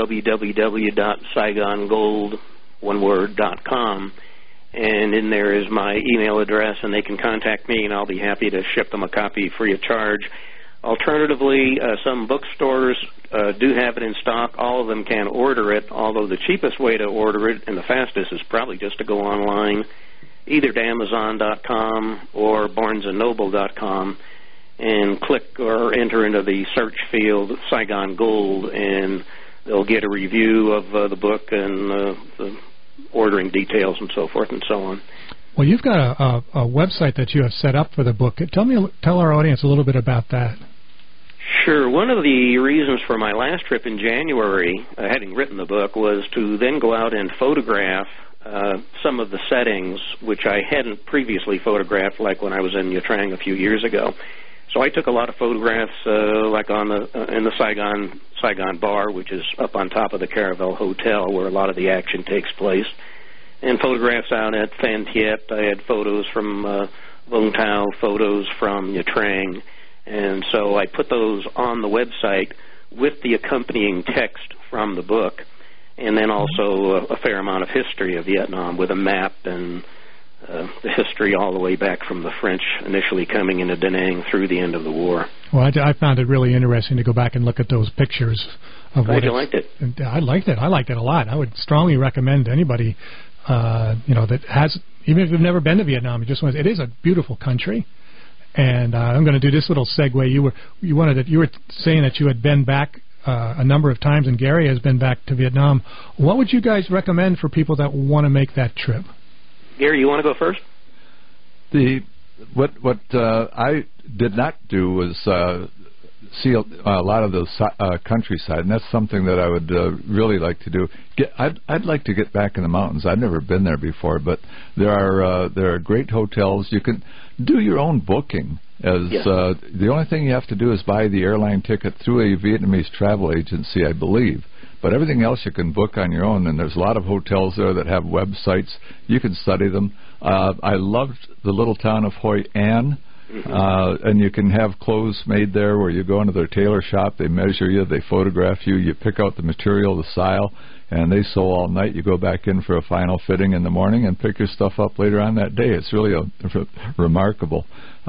www.saigongold.com, and in there is my email address, and they can contact me, and I'll be happy to ship them a copy free of charge. Alternatively, some bookstores do have it in stock. All of them can order it, although the cheapest way to order it and the fastest is probably just to go online, either to Amazon.com or BarnesandNoble.com, and click or enter into the search field Saigon Gold, and they'll get a review of the book and the ordering details and so forth and so on. Well, you've got a website that you have set up for the book. Tell our audience a little bit about that. Sure. One of the reasons for my last trip in January, having written the book, was to then go out and photograph some of the settings which I hadn't previously photographed, like when I was in Nha Trang a few years ago. So I took a lot of photographs, like in the Saigon Bar, which is up on top of the Caravel Hotel, where a lot of the action takes place, and photographs out at Phan Thiet. I had photos from Vung Tau, photos from Nha Trang, and so I put those on the website with the accompanying text from the book, and then also a fair amount of history of Vietnam with a map and the history all the way back from the French initially coming into Da Nang through the end of the war. Well, I found it really interesting to go back and look at those pictures. Glad you liked it. I liked it. I liked it a lot. I would strongly recommend anybody, that has, even if you've never been to Vietnam, it is a beautiful country. And I'm going to do this little segue. You were saying that you had been back a number of times, and Gary has been back to Vietnam. What would you guys recommend for people that want to make that trip? Gary, you want to go first? What I did not do was see a lot of the countryside, and that's something that I would really like to do. I'd like to get back in the mountains. I've never been there before, but there are great hotels. You can do your own booking. The only thing you have to do is buy the airline ticket through a Vietnamese travel agency, I believe. But everything else you can book on your own, and there's a lot of hotels there that have websites. You can study them. I loved the little town of Hoi An, and you can have clothes made there where you go into their tailor shop, they measure you, they photograph you, you pick out the material, the style, and they sew all night. You go back in for a final fitting in the morning and pick your stuff up later on that day. It's really remarkable.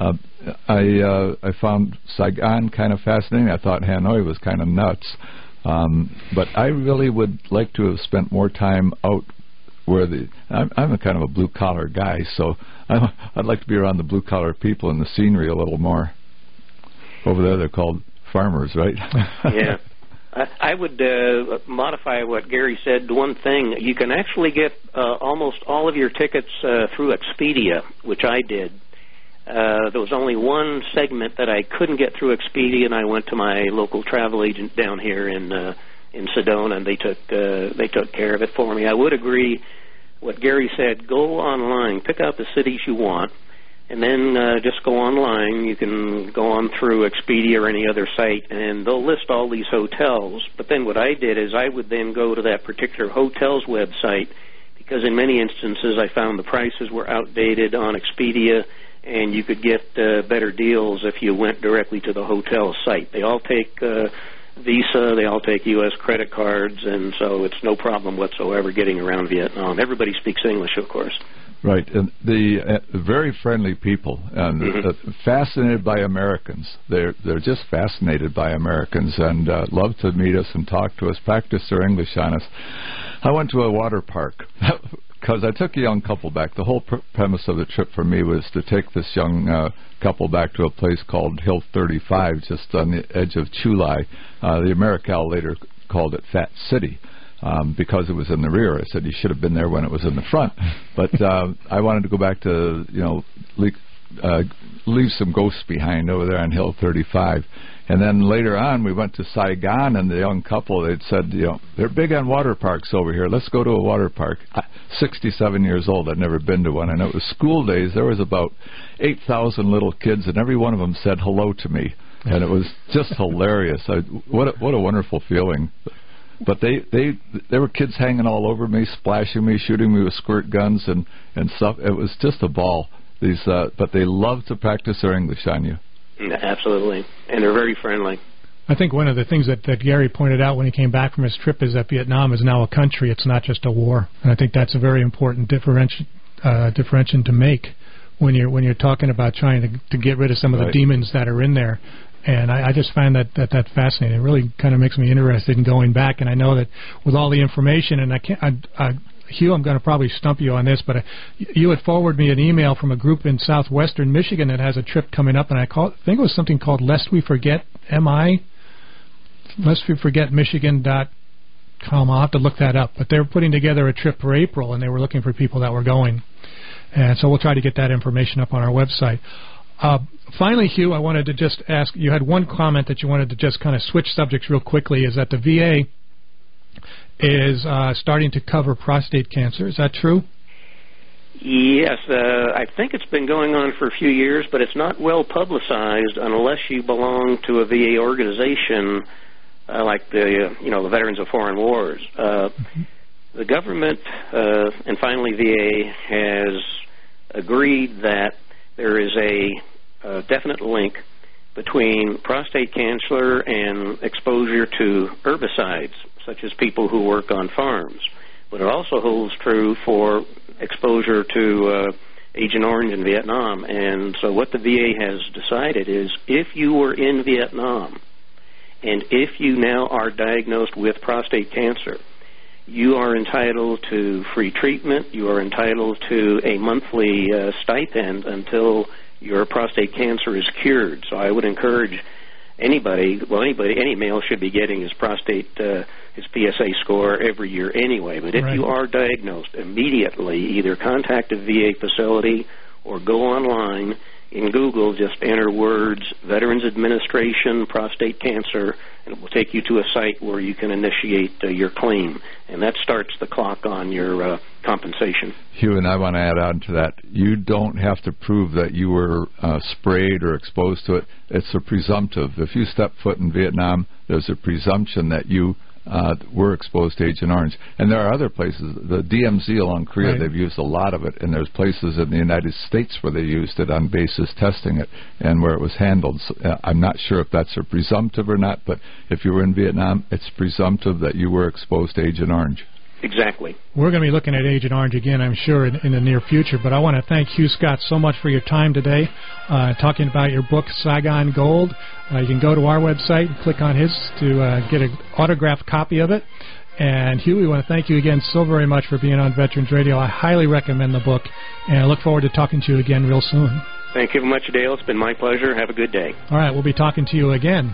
I found Saigon kind of fascinating. I thought Hanoi was kind of nuts. But I really would like to have spent more time out where I'm a kind of a blue-collar guy, so I'd like to be around the blue-collar people and the scenery a little more. Over there they're called farmers, right? Yeah. I would modify what Gary said to one thing. You can actually get almost all of your tickets through Expedia, which I did. There was only one segment that I couldn't get through Expedia, and I went to my local travel agent down here in Sedona, and they took care of it for me. I would agree what Gary said. Go online, pick out the cities you want, and then just go online. You can go on through Expedia or any other site, and they'll list all these hotels. But then what I did is I would then go to that particular hotel's website, because in many instances I found the prices were outdated on Expedia, and you could get better deals if you went directly to the hotel site. They all take Visa, they all take U.S. credit cards, and so it's no problem whatsoever getting around Vietnam. Everybody speaks English, of course. Right, and the very friendly people, and fascinated by Americans. They're just fascinated by Americans, and love to meet us and talk to us, practice their English on us. I went to a water park because I took a young couple back. The whole premise of the trip for me was to take this young couple back to a place called Hill 35, just on the edge of Chulai. The Americal later called it Fat City. Because it was in the rear. I said you should have been there when it was in the front. But I wanted to go back to, leave some ghosts behind over there on Hill 35. And then later on, we went to Saigon, and the young couple, they'd said, they're big on water parks over here. Let's go to a water park. 67 years old. I'd never been to one. And it was school days. There was about 8,000 little kids, and every one of them said hello to me. And it was just hilarious. What a wonderful feeling. But there were kids hanging all over me, splashing me, shooting me with squirt guns and stuff. It was just a ball. But they love to practice their English on you. Absolutely, and they're very friendly. I think one of the things that Gary pointed out when he came back from his trip is that Vietnam is now a country. It's not just a war, and I think that's a very important differentiation to make when you're talking about trying to get rid of some of the demons that are in there. And I just find that fascinating. It really kind of makes me interested in going back. And I know that with all the information, and Hugh, I'm going to probably stump you on this, but you had forwarded me an email from a group in southwestern Michigan that has a trip coming up, and I think it was something called Lest We Forget Michigan.com. I'll have to look that up. But they were putting together a trip for April, and they were looking for people that were going. And so we'll try to get that information up on our website. Finally, Hugh, I wanted to just ask, you had one comment that you wanted to just kind of switch subjects real quickly, is that the VA is starting to cover prostate cancer. Is that true? Yes. I think it's been going on for a few years, but it's not well publicized unless you belong to a VA organization like the Veterans of Foreign Wars. The government and finally VA has agreed that there is a definite link between prostate cancer and exposure to herbicides, such as people who work on farms. But it also holds true for exposure to Agent Orange in Vietnam. And so what the VA has decided is if you were in Vietnam and if you now are diagnosed with prostate cancer, you are entitled to free treatment. You are entitled to a monthly stipend until your prostate cancer is cured. So I would encourage any male should be getting his prostate, his PSA score every year anyway. But if you are diagnosed, immediately either contact a VA facility or go online in Google, just enter words Veterans Administration prostate cancer, and it will take you to a site where you can initiate your claim, and that starts the clock on your compensation. Hugh, and I want to add on to that. You don't have to prove that you were sprayed or exposed to it. It's a presumptive. If you step foot in Vietnam, there's a presumption that you were exposed to Agent Orange. And there are other places. The DMZ along Korea, they've used a lot of it, and there's places in the United States where they used it on basis testing it and where it was handled. So, I'm not sure if that's a presumptive or not, but if you were in Vietnam, it's presumptive that you were exposed to Agent Orange. Exactly. We're going to be looking at Agent Orange again, I'm sure, in the near future. But I want to thank Hugh Scott so much for your time today, talking about your book, Saigon Gold. You can go to our website and click on his to get an autographed copy of it. And Hugh, we want to thank you again so very much for being on Veterans Radio. I highly recommend the book, and I look forward to talking to you again real soon. Thank you very much, Dale. It's been my pleasure. Have a good day. All right, we'll be talking to you again.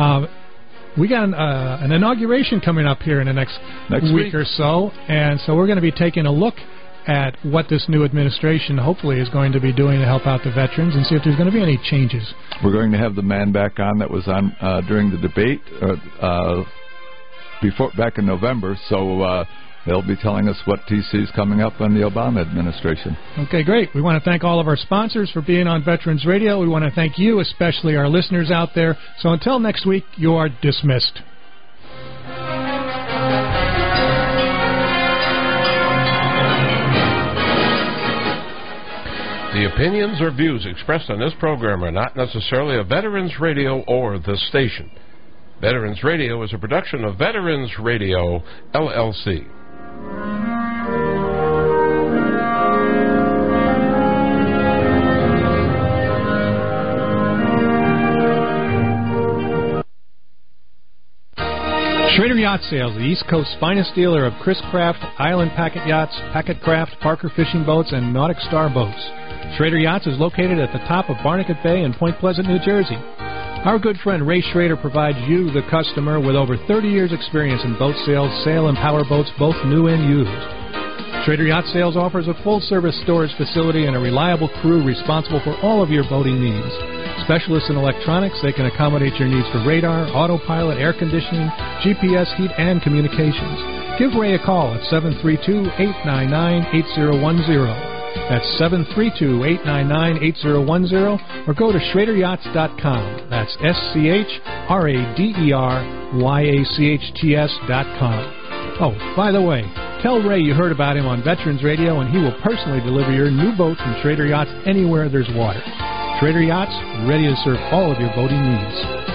We got an inauguration coming up here in the next week or so, and so we're going to be taking a look at what this new administration hopefully is going to be doing to help out the veterans and see if there's going to be any changes. We're going to have the man back on that was on during the debate back in November, so They'll be telling us what TC is coming up in the Obama administration. Okay, great. We want to thank all of our sponsors for being on Veterans Radio. We want to thank you, especially our listeners out there. So until next week, you are dismissed. The opinions or views expressed on this program are not necessarily of Veterans Radio or this station. Veterans Radio is a production of Veterans Radio, LLC. Schrader Yacht Sales, the East Coast's finest dealer of Chris Craft, Island Packet Yachts, Packet Craft, Parker Fishing Boats, and Nautic Star Boats. Schrader Yachts is located at the top of Barnegat Bay in Point Pleasant, New Jersey. Our good friend Ray Schrader provides you, the customer, with over 30 years' experience in boat sales, sail and power boats, both new and used. Schrader Yacht Sales offers a full-service storage facility and a reliable crew responsible for all of your boating needs. Specialists in electronics, they can accommodate your needs for radar, autopilot, air conditioning, GPS, heat, and communications. Give Ray a call at 732-899-8010. That's 732-899-8010, or go to SchraderYachts.com. That's SchraderYachts.com. Oh, by the way, tell Ray you heard about him on Veterans Radio, and he will personally deliver your new boat from Schrader Yachts anywhere there's water. Schrader Yachts, ready to serve all of your boating needs.